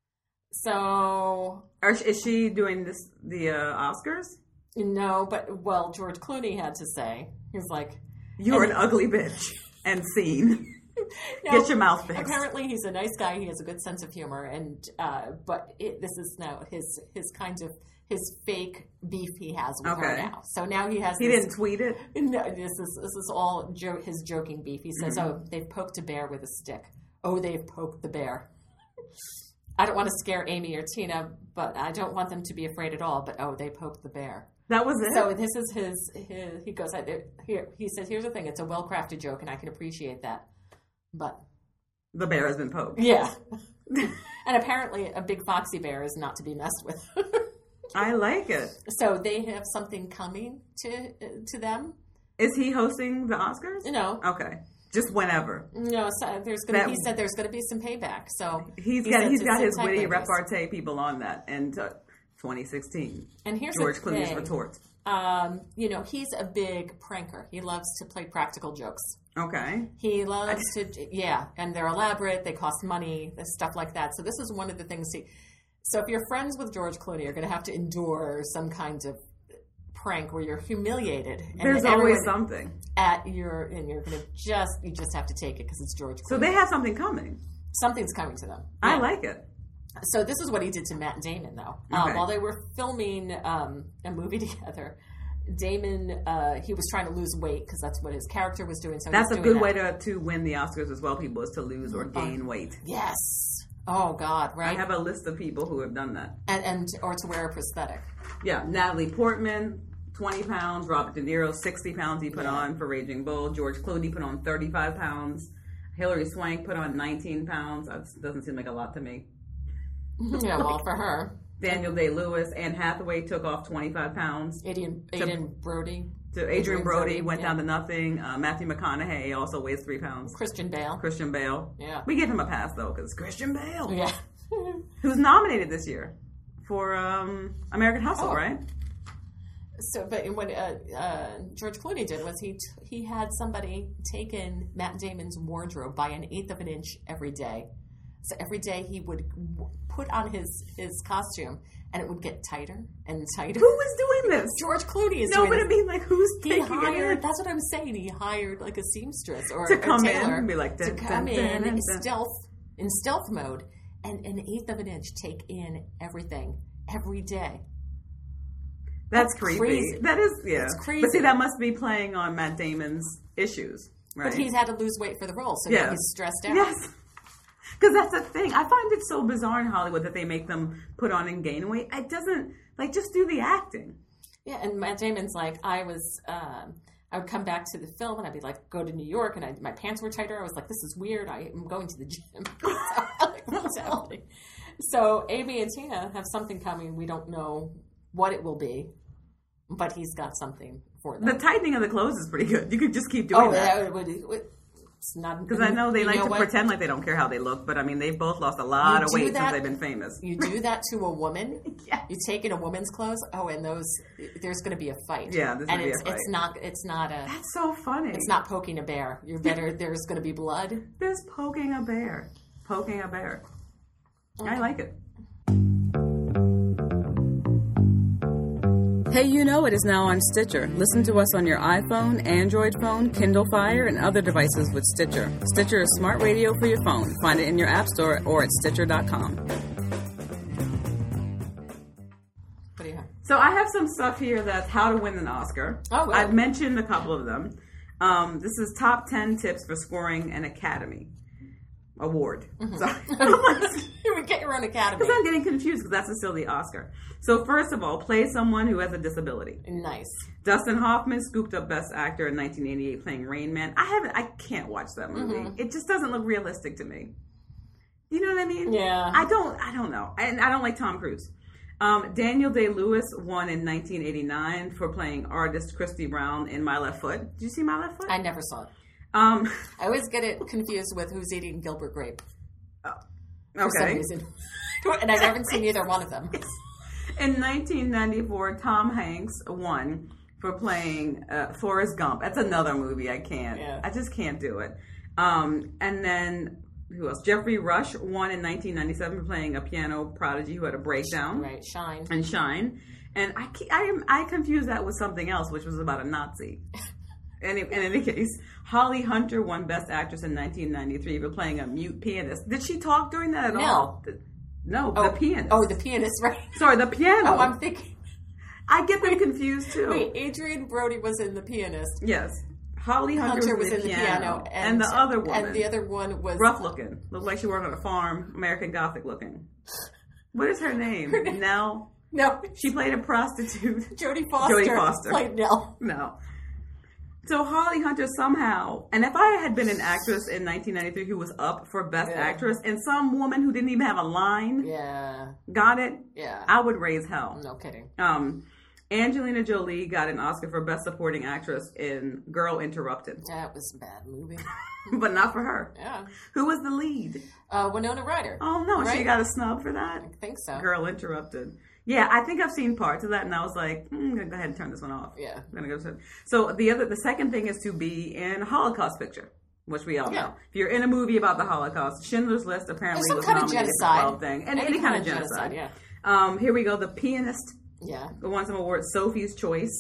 So, Or is she doing this the uh, Oscars? no, but, well, George Clooney had to say, he's like, You're And- an ugly bitch. And scene. no, Get your mouth fixed. Apparently he's a nice guy. He has a good sense of humor. And, uh, but it, this is now his, his kind of, his fake beef he has with her Okay. now. So now he has He this, didn't tweet it. No, this is this is all jo- his joking beef. He says, Mm-hmm. "Oh, they've poked a bear with a stick. Oh, they've poked the bear." I don't want to scare Amy or Tina, but I don't want them to be afraid at all. But oh, they poked the bear. That was it. So this is his. his he goes I, here. He says, "Here's the thing. It's a well crafted joke, and I can appreciate that." But the bear has been poked. yeah, and apparently a big foxy bear is not to be messed with. I like it. So they have something coming to to them. Is he hosting the Oscars? You know. Okay. Just whenever. No, so there's gonna. That- he said there's gonna be some payback. So He's he got said he's to got sit his tight, witty ladies. repartee people on that. And uh, twenty sixteen. And here's George the Clooney's thing. retort. Um, you know, he's a big pranker. He loves to play practical jokes. Okay. He loves to, yeah, and they're elaborate. They cost money, stuff like that. So this is one of the things. He, so if you're friends with George Clooney, you're going to have to endure some kind of prank where you're humiliated. And There's always everyone something. at your, and you're going to just, you just have to take it because it's George Clooney. So they have something coming. Something's coming to them. I Yeah. like it. So this is what he did to Matt Damon, though. Uh, Okay. while they were filming um, a movie together, Damon uh, he was trying to lose weight because that's what his character was doing. So he That's was a doing good way that. to, to win the Oscars as well, people, is to lose or gain weight. Yes. Oh God, right. I have a list of people who have done that. and and or to wear a prosthetic. Yeah, Natalie Portman, twenty pounds. Robert De Niro, sixty pounds he put Yeah. on for Raging Bull. George Clooney put on thirty-five pounds. Hilary Swank put on nineteen pounds. That doesn't seem like a lot to me. Yeah, well, for her, Daniel Day-Lewis, Anne Hathaway took off twenty-five pounds. Adrian Adrian Brody, To Adrian, Adrian Brody, Brody, went yeah. down to nothing. Uh, Matthew McConaughey also weighs three pounds. Christian Bale. Christian Bale. Yeah. We give him a pass, though, because Christian Bale, Yeah. who's nominated this year for um, American Hustle, Oh. right? So, but what uh, uh, George Clooney did was he t- he had somebody take in Matt Damon's wardrobe by an eighth of an inch every day. So every day he would w- put on his his costume, and it would get tighter and tighter. Who is doing this? George Clooney is No, doing but this. I mean, like, who's He taking hired. it That's what I'm saying. He hired like a seamstress or to a come in tailor and be like, to dun, come dun, in dun, dun, in dun. stealth in stealth mode, and an eighth of an inch take in everything every day. That's, That's creepy. crazy. That is, yeah. It's crazy. But see, that must be playing on Matt Damon's issues, right? But he's had to lose weight for the role, so Yeah. now he's stressed out. Yes. Because that's the thing. I find it so bizarre in Hollywood that they make them put on and gain weight. It doesn't, like, just do the acting. Yeah, and Matt Damon's like, I was, um, I would come back to the film and I'd be like, go to New York, and I, my pants were tighter. I was like, this is weird. I am going to the gym. So, like, what's happening? So Amy and Tina have something coming. We don't know what it will be, but he's got something for them. The tightening of the clothes is pretty good. You could just keep doing oh, that. that would, would, it's not Because I know they you like know to what? pretend like they don't care how they look, but I mean, they've both lost a lot You of do weight that- since they've been famous. You do that to a woman. Yes. You take in a woman's clothes. Oh, and those there's going to be a fight. Yeah, there's and gonna be a it's fight. it's not it's not a That's so funny. it's not poking a bear. You're better. There's going to be blood. There's poking a bear. Poking a bear. I like it. Hey, You Know It is now on Stitcher. Listen to us on your iPhone, Android phone, Kindle Fire, and other devices with Stitcher. Stitcher is smart radio for your phone. Find it in your app store or at Stitcher dot com. What do you have? So I have some stuff here that's how to win an Oscar. Oh, well. I've mentioned a couple of them. Um, this is top ten tips for scoring an Academy award. Mm-hmm. Sorry. You would get your own academy. Because I'm getting confused because that's still the Oscar. So first of all, play someone who has a disability. Nice. Dustin Hoffman scooped up Best Actor in nineteen eighty-eight playing Rain Man. I haven't. I can't watch that movie. Mm-hmm. It just doesn't look realistic to me. You know what I mean? Yeah. I don't. I don't know. And I don't like Tom Cruise. Um, Daniel Day-Lewis won in nineteen eighty-nine for playing artist Christy Brown in My Left Foot. Did you see My Left Foot? I never saw it. Um, I always get it confused with Who's Eating Gilbert Grape. oh, For some okay. reason. And I haven't seen either one of them. In nineteen ninety-four, Tom Hanks won for playing uh, Forrest Gump. That's another movie I can't. Yeah. I just can't do it. Um, and then, who else? Jeffrey Rush won in nineteen ninety-seven for playing a piano prodigy who had a breakdown. Right, Shine. And Shine. And I, ke- I, am- I confused that with something else, which was about a Nazi. Any, in any case, Holly Hunter won Best Actress in nineteen ninety-three for playing a mute pianist. Did she talk during that at No. all? No, Oh, the pianist. Oh, the pianist, right. Sorry, the piano. Oh, I'm thinking. I get them confused too. Wait, Adrian Brody was in The Pianist. Yes. Holly Hunter, Hunter was, was in the in piano. the piano. And, the other woman. And the other one was. rough looking. Looked like she worked on a farm. American Gothic looking. What is her name? Her name- Nell? No, She played a prostitute. Jodie Foster. Jodie Foster. Played Nell. No. So Holly Hunter somehow, and if I had been an actress in nineteen ninety-three who was up for Best Yeah. Actress, and some woman who didn't even have a line Yeah. got it, Yeah. I would raise hell. No kidding. Um, Angelina Jolie got an Oscar for Best Supporting Actress in Girl Interrupted, That was a bad movie. but not for her. Yeah. Who was the lead? Uh, Winona Ryder. Oh no, she Right? got a snub for that. I think so. Girl Interrupted. Yeah, I think I've seen parts of that, and I was like, mm, I'm gonna go ahead and turn this one off. Yeah. I'm gonna go. To... So the other, the second thing is to be in a Holocaust picture, which we all Yeah. know. If you're in a movie about the Holocaust, Schindler's List apparently Some was kind of nominated for genocide. twelve thing, and any, kind, of genocide. Yeah. Um, here we go. The Pianist Yeah. won some awards. Sophie's Choice,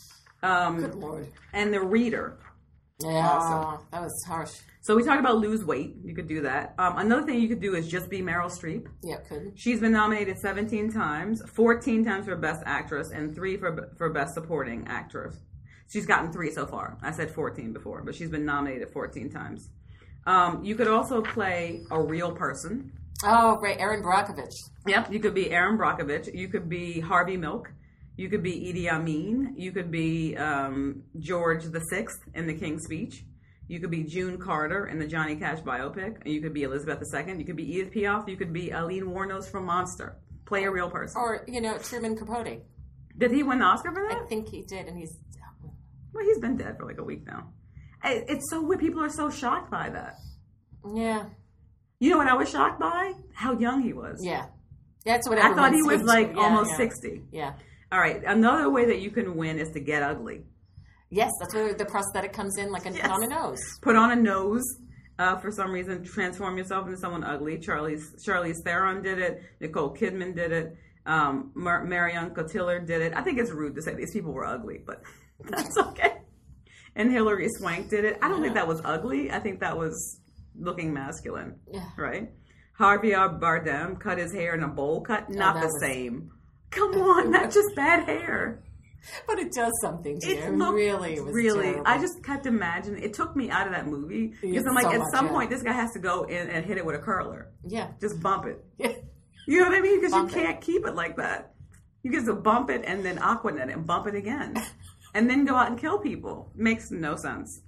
um, Good lord. and The Reader. Yeah. Awesome. That was harsh. So we talked about lose weight. You could do that. Um, another thing you could do is just be Meryl Streep. Yeah, could. She's been nominated seventeen times, fourteen times for Best Actress, and three for for Best Supporting Actress. She's gotten three so far. I said fourteen before, but she's been nominated fourteen times. Um, you could also play a real person. Oh, right. Erin Brockovich. Yep, you could be Aaron Brockovich. You could be Harvey Milk. You could be Idi Amin. You could be um, George the Sixth in The King's Speech. You could be June Carter in the Johnny Cash biopic. You could be Elizabeth the Second. You could be Edith Piaf. You could be Aileen Wuornos from Monster. Play a real person. Or, you know, Truman Capote. Did he win the Oscar for I that? think he did, and he's. Well, he's been dead for like a week now. I- It's so weird. People are so shocked by that. Yeah. You know what I was shocked by? How young he was. Yeah. That's what I thought he everyone was seems like to- yeah, almost yeah. sixty. Yeah. All right. Another way that you can win is to get ugly. Yes, that's where the prosthetic comes in, like a, Yes. on a nose. Put on a nose. Uh, for some reason, transform yourself into someone ugly. Charlize Charlize Theron did it. Nicole Kidman did it. Um, Mar- Marion Cotillard did it. I think it's rude to say these people were ugly, but that's okay. And Hilary Swank did it. I don't think that was ugly. I think that was looking masculine. Yeah. Right? Javier Bardem cut his hair in a bowl cut. Not that the was- same. Come on, that's just bad hair. But it does something to It you. looked Really, it was really. terrible. I just kept imagining. It took me out of that movie because Yeah, I'm like, so at much, some yeah. point, this guy has to go in and hit it with a curler. Yeah. Just bump it. Yeah. You know what I mean? Because you Bump it. can't keep it like that. You get to bump it and then Aquanet it and bump it again, and then go out and kill people. Makes no sense.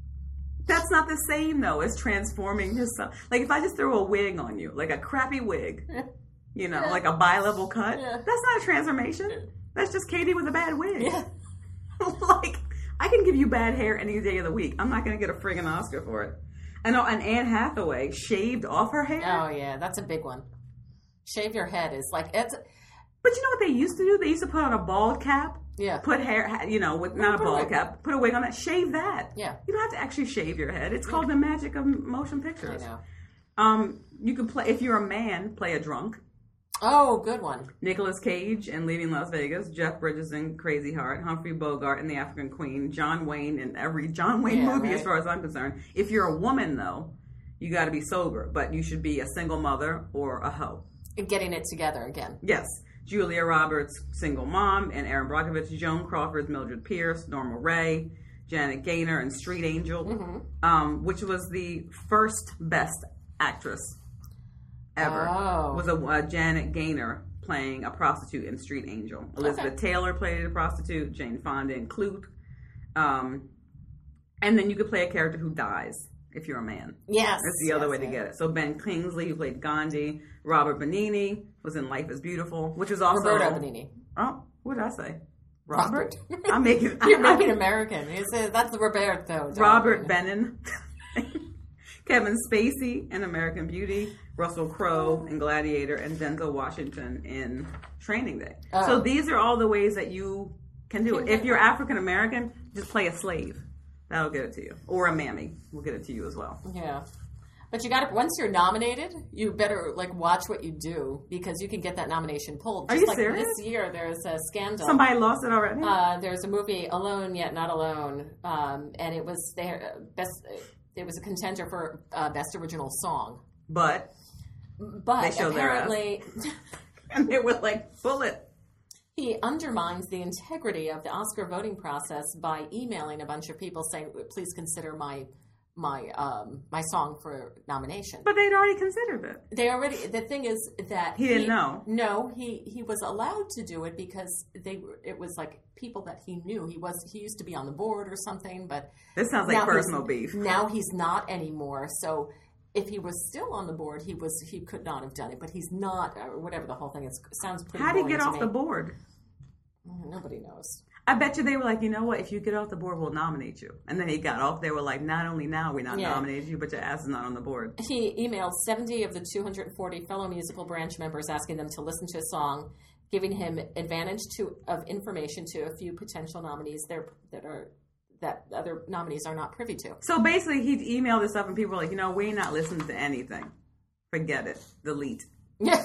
That's not the same though as transforming yourself. Like if I just throw a wig on you, like a crappy wig, you know, Yeah. like a bi-level cut. Yeah. That's not a transformation. That's just Katie with a bad wig. Yeah. Like, I can give you bad hair any day of the week. I'm not going to get a friggin' Oscar for it. I know, and Anne Hathaway shaved off her hair. Oh, yeah. That's a big one. Shave your head is like, it's, But you know what they used to do? They used to put on a bald cap, yeah. put hair, you know, with not a put a bald wig. cap, put a wig on that, shave that. Yeah. You don't have to actually shave your head. It's called the magic of motion I pictures. know. Um, you could play, if you're a man, play a drunk. Oh, good one. Nicolas Cage in Leaving Las Vegas, Jeff Bridges in Crazy Heart, Humphrey Bogart in The African Queen, John Wayne in every John Wayne Yeah, movie right. as far as I'm concerned. If you're a woman, though, you got to be sober, but you should be a single mother or a hoe. Getting it together again. Yes. Julia Roberts, single mom, and Aaron Brockovich, Joan Crawford, Mildred Pierce, Norma Ray, Janet Gaynor, and Street Angel, Mm-hmm. um, which was the first Best actress ever. Oh. Was a uh, Janet Gaynor playing a prostitute in Street Angel. Elizabeth Okay. Taylor played a prostitute. Jane Fonda in Clute. Um, and then you could play a character who dies if you're a man. Yes. That's the other yes, way to yes. get it. So Ben Kingsley, who played Gandhi. Robert Benigni was in Life is Beautiful, which is also... Roberto Benigni. Oh, what did I say? Robert? Robert. I'm making... You're I- making American. You say, that's Roberto. Robert Bennin. Kevin Spacey in American Beauty. Russell Crowe in Gladiator. And Denzel Washington in Training Day. Oh. So these are all the ways that you can do it. If you're African American, just play a slave. That'll get it to you. Or a mammy will get it to you as well. Yeah. But you got to, once you're nominated, you better, like, watch what you do because you can get that nomination pulled. Are Just you like serious? This year, there's a scandal. Somebody lost it already? Uh, there's a movie, Alone Yet Not Alone, um, and it was there best. It was a contender for uh, best original song, but but They showed their ass. apparently and they were like, bullet. he undermines the integrity of the Oscar voting process by emailing a bunch of people saying, "Please consider my my um, my song for nomination." But they'd already considered it. They already. The thing is that He didn't know. No, he he was allowed to do it because they were. It was like people that he knew. He was. He used to be on the board or something, but This sounds like now personal he's- beef. Now he's not anymore. So if he was still on the board, he was. He could not have done it. But he's not. Or whatever the whole thing is. Sounds pretty. How did he boring get to off me. the board? Nobody knows. I bet you they were like, you know what? If you get off the board, we'll nominate you. And then he got off. They were like, not only now we not Yeah. nominated you, but your ass is not on the board. He emailed seventy of the two hundred forty fellow musical branch members asking them to listen to a song, giving him advantage to of information to a few potential nominees there that are that other nominees are not privy to. So basically, he emailed this up, and people were like, you know, we ain't not listening to anything. Forget it. Delete. Yeah,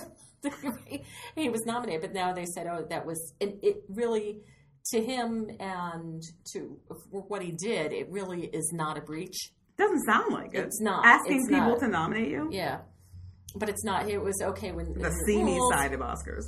he was nominated, but now they said, oh, that was it, it. Really, to him and to for what he did, it really is not a breach. Doesn't sound like it. It's not. Asking It's people not. to nominate you? Yeah, but it's not. It was okay when The the seamy rules- side of Oscars.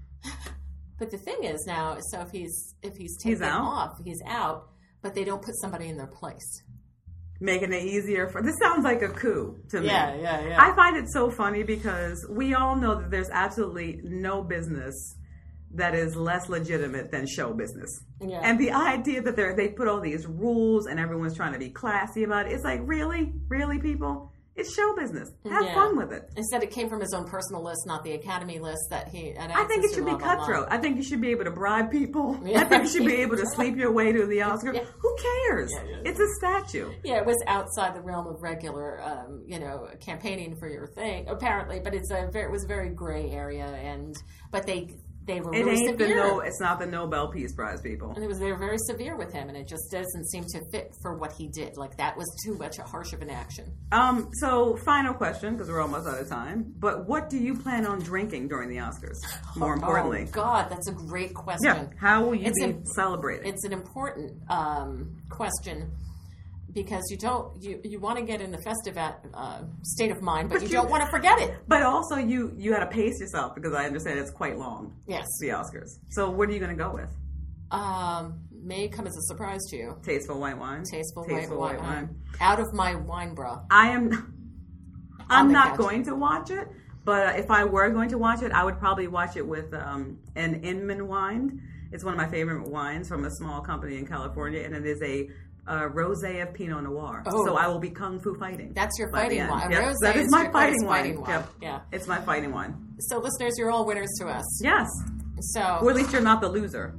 But the thing is now, so if he's if he's He's taken out? off, he's out. But they don't put somebody in their place. Making it easier for... This sounds like a coup to me. Yeah, yeah, yeah. I find it so funny because we all know that there's absolutely no business that is less legitimate than show business. Yeah. And the idea that they they put all these rules and everyone's trying to be classy about it, it's like, really? Really, people? It's show business. Have Yeah. fun with it. Instead, it came from his own personal list, not the Academy list that he. I think it should be cutthroat. I think you should be able to bribe people. Yeah. I think you should be able to sleep your way to the Oscar. Yeah. Who cares? Yeah, yeah. It's a statue. Yeah, it was outside the realm of regular, um, you know, campaigning for your thing, apparently. But it's a very, it was a very gray area, and but they they were It really ain't the severe. no. It's not the Nobel Peace Prize, people. And it was they were very severe with him, and it just doesn't seem to fit for what he did. Like that was too much a harsh of an action. Um. So, final question, because we're almost out of time. But what do you plan on drinking during the Oscars? More importantly, Oh God, that's a great question. yeah. How will you It's be im- celebrating? It's an important um, question because you don't you, you want to get in the festive at, uh, state of mind, but, But you, you- don't want to forget it. But also, you you got to pace yourself because I understand it's quite long. Yes, The Oscars. So, what are you going to go with? um, may come as a surprise to you. Tasteful white wine. Tasteful, Tasteful white, white wine. wine. Out of my wine bra. I am. I'm the not couch. going to watch it, but if I were going to watch it, I would probably watch it with um, an Inman wine. It's one of my favorite wines from a small company in California, and it is a uh, rosé of Pinot Noir. Oh. So I will be kung fu fighting. That's your by the fighting end. wine. Yep. Rosé That is is my your fighting greatest wine. fighting wine. Yep. Yeah. It's my fighting wine. So, listeners, you're all winners to us. Yes. So, Or at least you're not the loser.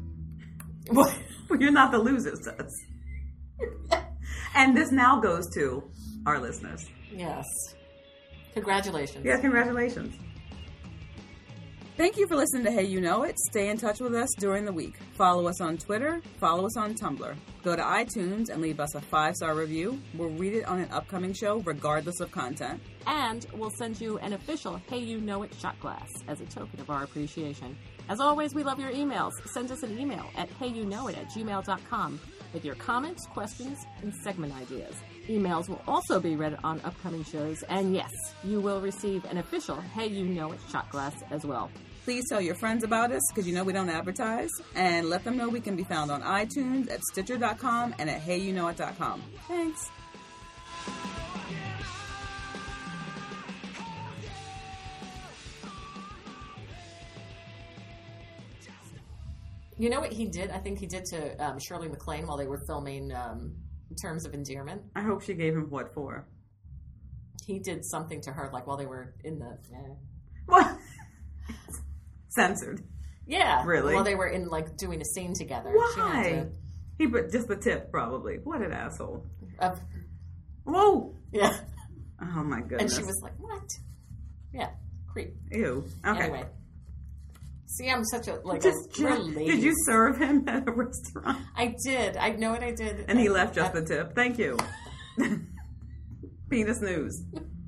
You're not the loser, sis. And this now goes to our listeners. yes. Congratulations. Yeah, congratulations. Thank you for listening to Hey You Know It. Stay in touch with us during the week. Follow us on Twitter. Follow us on Tumblr. Go to iTunes and leave us a five-star review. We'll read it on an upcoming show regardless of content. And we'll send you an official Hey You Know It shot glass as a token of our appreciation. As always, we love your emails. Send us an email at heyouknowit at gmail dot com with your comments, questions, and segment ideas. Emails will also be read on upcoming shows, and yes, you will receive an official Hey You Know It shot glass as well. Please tell your friends about us because you know we don't advertise. And let them know we can be found on iTunes, at Stitcher dot com, and at hey you know it dot com. Thanks. You know what he did? I think he did to um, Shirley MacLaine while they were filming um, Terms of Endearment. I hope she gave him what for? He did something to her, like while they were in the... Eh. What? Censored. Yeah. Really? While they were in, like, doing a scene together. Why? She had to, He put just the tip, probably. What an asshole. uh, Whoa! yeah. Oh, my goodness. And she was like, what? Yeah. Creep. Ew. Okay. Anyway. See, I'm such a, like, Just, a real lady. did you serve him at a restaurant? I did. I know what I did. And he left just I, the tip. Thank you. Penis news.